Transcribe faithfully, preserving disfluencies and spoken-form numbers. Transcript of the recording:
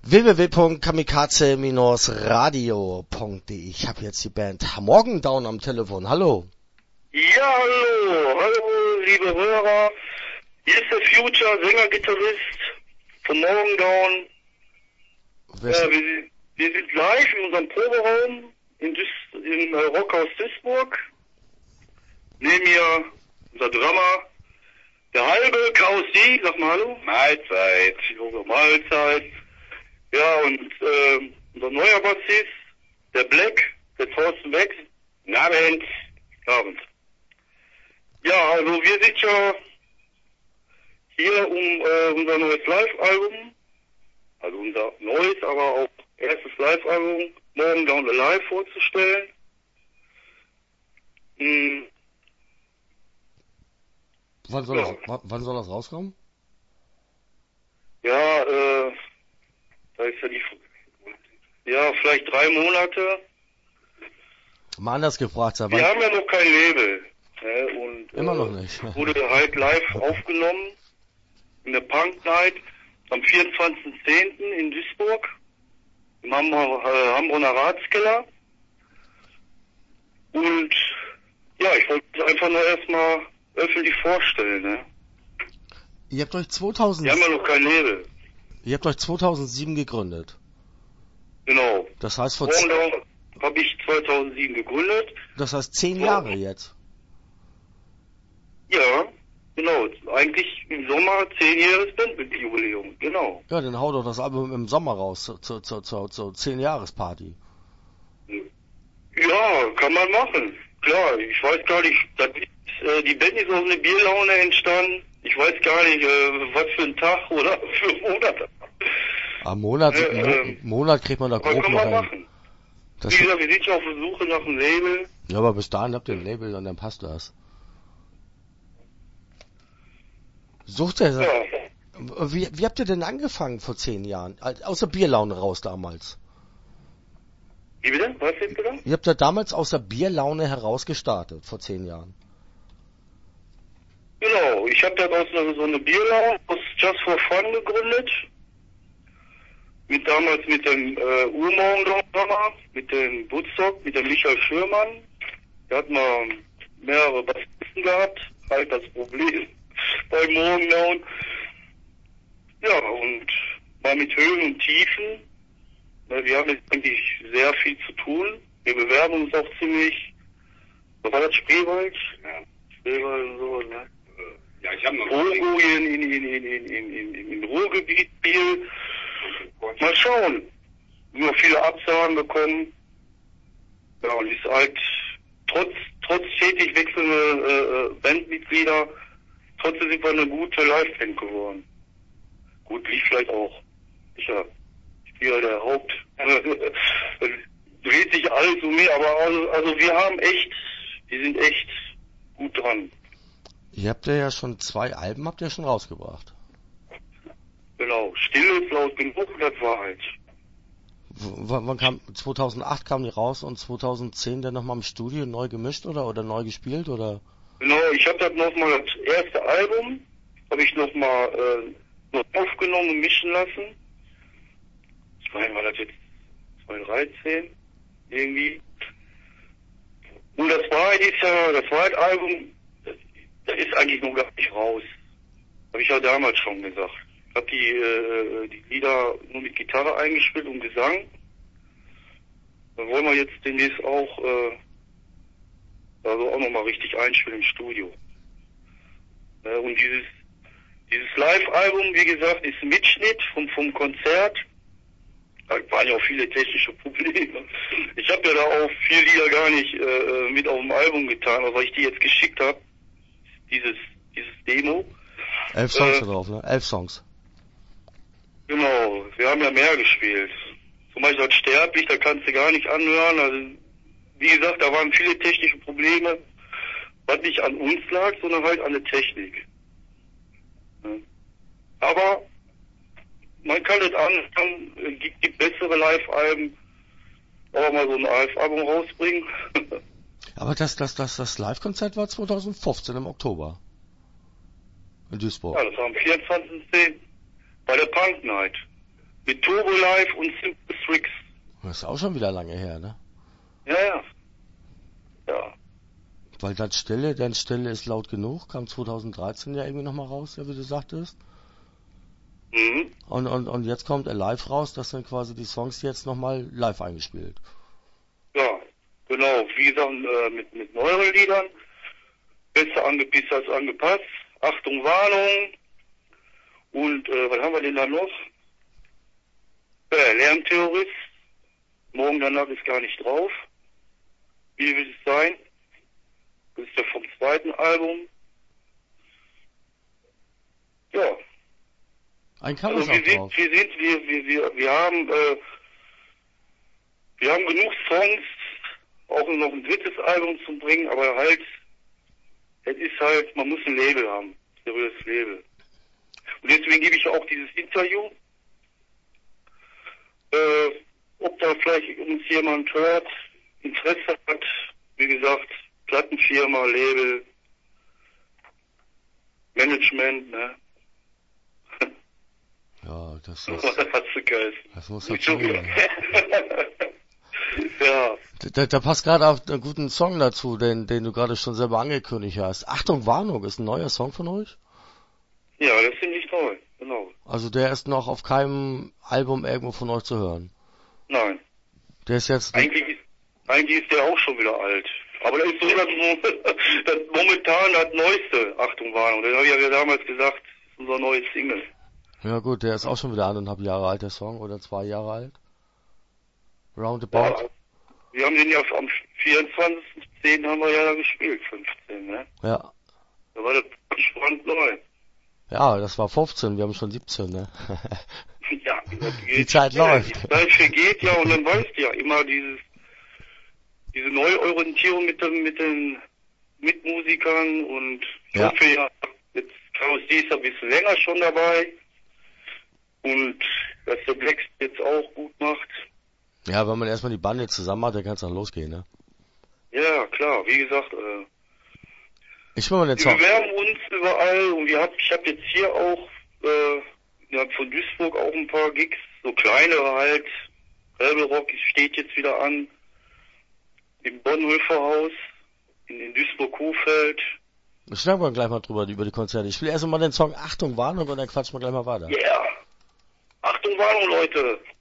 w w w punkt kamikaze radio punkt de. Ich habe jetzt die Band Morgendown am Telefon. Hallo. Ja, hallo. Hallo, liebe Hörer. Hier ist der Future, Sänger, Gitarrist von Morgendown. Ja, wir, wir sind live in unserem Proberaum in Duis- im äh, Rockhaus Duisburg. Neben mir unser Drummer, der halbe Chaos D, sag mal hallo. Mahlzeit. Mahlzeit. Ja, und äh, unser neuer Bassist, der Black, der Thorsten Beck. Guten Abend. Guten Abend. Ja, also wir sind ja hier um äh, unser neues Live-Album, also unser neues, aber auch erstes Live-Album, Morgendown Alive vorzustellen. Hm. Wann soll, Ja. das, wann soll das rauskommen? Ja, äh, da ist ja die, ja, vielleicht drei Monate. Mal anders gefragt, seit Wir wann? haben ja noch kein Label. Ne? Und, Immer äh, noch nicht. Wurde halt live aufgenommen in der Punk Night am vierundzwanzigsten zehnten in Duisburg im Hamburger, äh, Hamburger Ratskeller. Und ja, ich wollte es einfach nur erstmal öffentlich vorstellen. Ne? Ihr habt euch zweitausend, Wir haben ja noch kein Label. ihr habt euch zweitausendsieben gegründet. Genau. Das heißt vor, z- Morgendown habe ich zweitausendsieben gegründet. das heißt zehn Jahre jetzt. Ja, genau. Eigentlich im Sommer zehnjähriges Bandjubiläum. Genau. Ja, dann hau doch das Album im Sommer raus, zur, zur, zur, zur, zur zehn-Jahres-Party. Ja, kann man machen. Klar, ich weiß gar nicht, das ist, äh, die Band ist aus einer Bierlaune entstanden. Ich weiß gar nicht, äh, was für ein Tag oder für ein Monat. Am Monat, Äh, Mo ähm, Monat kriegt man da Aber grob kann noch man hin. machen. Das, Wie gesagt, wir sind ja auf der Suche nach einem Label. ja, aber bis dahin habt ihr ein Label und dann passt das. Sucht ihr, Ja. wie, wie habt ihr denn angefangen vor zehn Jahren? Al- Aus der Bierlaune raus damals. Wie bitte? Was jetzt gesagt? Ihr habt ja damals aus der Bierlaune heraus gestartet, vor zehn Jahren. Genau, ich habe das aus einer, so eine Bierlaune aus Just for Fun gegründet. Mit damals mit dem äh, Urmorgendown-Drummer, mit dem Woodstock, mit dem Michael Schürmann. Da hat man mehrere Bassisten gehabt, halt das Problem bei Morgendown. Ja, und mal mit Höhen und Tiefen. Ne, wir haben jetzt eigentlich sehr viel zu tun. Wir bewerben uns auch ziemlich. Was war das, Spreewald? Ja, Spreewald und so, ne? Ja, ich habe noch Togo in, in, in, in, in, in, in, in Ruhrgebiet viel. Mal schauen. Nur viele Absagen bekommen. Ja, und ist halt trotz, trotz stetig wechselnde äh, Bandmitglieder, trotzdem sind wir eine gute Live-Band geworden. Gut, lief vielleicht auch. Ich ja, ich bin ja der Haupt. Dreht sich alles um mich, aber also, also wir haben echt, wir sind echt gut dran. Ihr habt ja schon zwei Alben habt ihr schon rausgebracht. Genau, still ist laut genug, das war halt. W wann wann kam, zweitausendacht kam die raus und zweitausendzehn dann nochmal im Studio neu gemischt oder, oder neu gespielt oder? Genau, ich habe das nochmal, das erste Album, habe ich nochmal äh, noch aufgenommen und mischen lassen. Ich meine, war das jetzt zweitausenddreizehn irgendwie. Und das zweite ist ja, das zweite Album, das, das ist eigentlich noch gar nicht raus. Habe ich ja damals schon gesagt. Ich habe die, äh, die Lieder nur mit Gitarre eingespielt und Gesang. Dann wollen wir jetzt demnächst auch, äh, also auch nochmal richtig einspielen im Studio. Äh, und dieses, dieses Live-Album, wie gesagt, ist ein Mitschnitt vom, vom Konzert. Da waren ja auch viele technische Probleme. Ich habe ja da auch viele Lieder gar nicht äh, mit auf dem Album getan, aber weil ich die jetzt geschickt habe, dieses, dieses Demo. Elf Songs Äh, da drauf, ne? Elf Songs. Genau, wir haben ja mehr gespielt. Zum Beispiel das Sterblich, da kannst du gar nicht anhören. Also, wie gesagt, da waren viele technische Probleme, was nicht an uns lag, sondern halt an der Technik. Ja. Aber man kann es anfangen, es gibt, gibt bessere Live-Alben, auch mal so ein Live-Album rausbringen. Aber das, das, das, das Live-Konzert war zweitausendfünfzehn im Oktober. In Duisburg. Ja, das war am vierundzwanzigsten zehnten bei der Punk Night. Mit Turbo Live und Simple Tricks. Das ist auch schon wieder lange her, ne? Ja, ja. Ja. Weil dann Stille, denn Stille ist laut genug, kam zwanzig dreizehn ja irgendwie nochmal raus, ja, wie du sagtest. Mhm. Und, und, und jetzt kommt Alive raus, das sind quasi die Songs jetzt nochmal live eingespielt. Ja, genau. Wie gesagt, äh, mit, mit neueren Liedern. Besser angepisst als angepasst. Achtung, Warnung. Und, äh, was haben wir denn da noch? Äh, Lärmterrorist. Morgen danach ist gar nicht drauf. Wie will es sein? Das ist ja vom zweiten Album. Ja. Ein Cover Also ist wir auch sind, drauf. wir sind, wir, wir, wir, wir haben, äh, wir haben genug Songs, auch noch ein drittes Album zu bringen, aber halt, es ist halt, man muss ein Label haben, ein seriöses Label. Und deswegen gebe ich auch dieses Interview, äh, ob da vielleicht uns jemand hört, Interesse hat, wie gesagt, Plattenfirma, Label, Management, ne? Ja, das Das ist, hat sie geheißen. das muss halt gehen. Ja. Da, da passt gerade auch einen guten Song dazu, den, den du gerade schon selber angekündigt hast. Achtung, Warnung, ist ein neuer Song von euch? Ja, das finde ich toll, genau. Also der ist noch auf keinem Album irgendwo von euch zu hören. Nein. Der ist jetzt... Eigentlich ist, eigentlich ist der auch schon wieder alt. Aber das ist so das, das momentan das neueste, Achtung Warnung. Das habe ich ja damals gesagt, das ist unser neues Single. Ja gut, der ist auch schon wieder eineinhalb Jahre alt, der Song, oder zwei Jahre alt. Roundabout. Ja, wir haben den ja am vierundzwanzigsten zehnten haben wir ja da gespielt, fünfzehn, ne? Ja. Da war das spannend neu. Ja, das war fünfzehn, wir haben schon siebzehn, ne? Ja, das geht Die Zeit schnell. läuft. Die Zeit vergeht ja und dann weißt du ja immer dieses, diese Neuorientierung mit den, mit den Mitmusikern und ich Ja. hoffe ja, jetzt Chaos D ist ein bisschen länger schon dabei und dass der Blacks jetzt auch gut macht. Ja, wenn man erstmal die Bande zusammen hat, dann kann es dann losgehen, ne? Ja, klar, wie gesagt, äh, Ich will mal den wir Song. bewerben uns überall und wir hab, ich habe jetzt hier auch äh, ja, von Duisburg auch ein paar Gigs, so kleinere halt. Rebelrock steht jetzt wieder an. Im Bonhoeffer-Haus, in, in Duisburg-Kuhfeld. Schnacken wir gleich mal drüber, über die Konzerte. Ich will erst mal den Song Achtung, Warnung und dann quatschen wir gleich mal weiter. Yeah! Achtung, Warnung, Leute!